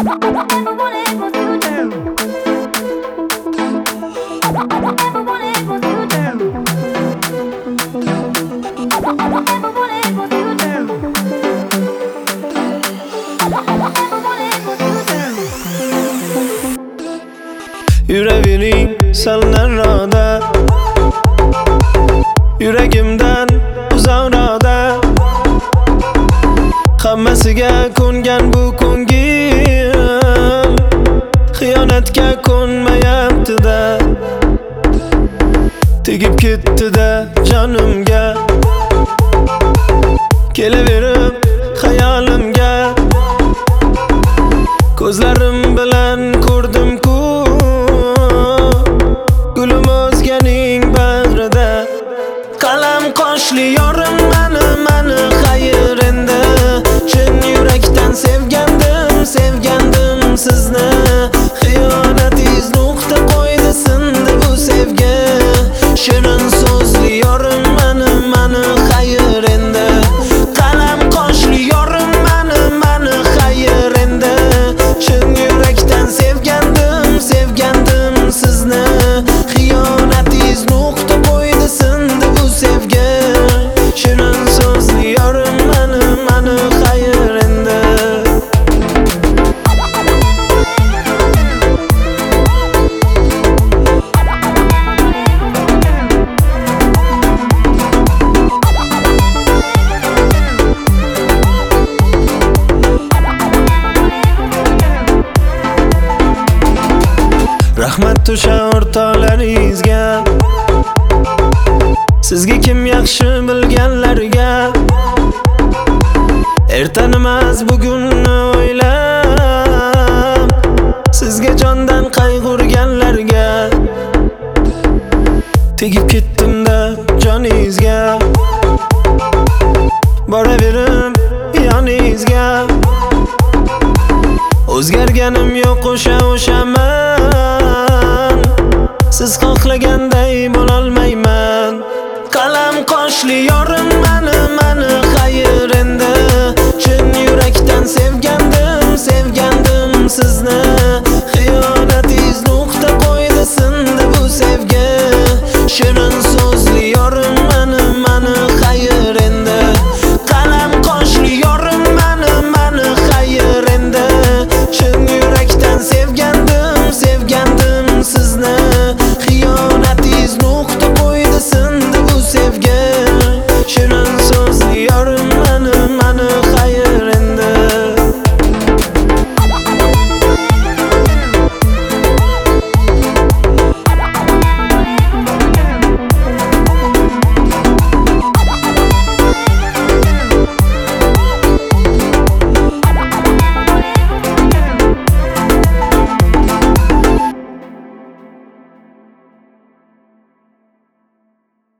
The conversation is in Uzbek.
Yüreğinin sallan rada, yüreğimden uzağrada. Hammasiga ko'ngan bu ko'ngil xiyonatga ko'nmayapti-da. Tegib ketdi-da jonimga, kelaverib xayolimga. Ko'zlarim bilan ko'rdim-ku, gulim o'zganing bag'rida. Qalam qoshli yorim mani xayr endi. Chin yurakdan sevgandim sizni. Xiyonatingiz nuqta qo'ydi, sindi bu sevgi. Shirin so'zli yorim mani xayr endi. Qalam qoshli yorim mani xayr endi. Chin yurakdan sevgandim sizni. Xiyonatingiz nuqta qo'ydi, sindi bu sevgi. Shirin so'zli yorim mani xayr endi. Rahmat o'sha o'rtoqlaringizga, sizga kim yaxshi bilganlarga. Ertanimas bugunni o'ylab, sizga jondan qayg'urganlarga. Tegib ketdim-da joningizga, boraverim yoningizga. O'zgarganim yo'q, o'shaman. Siz xohlaganday bo'lolmayman. Qalam qoshli yorim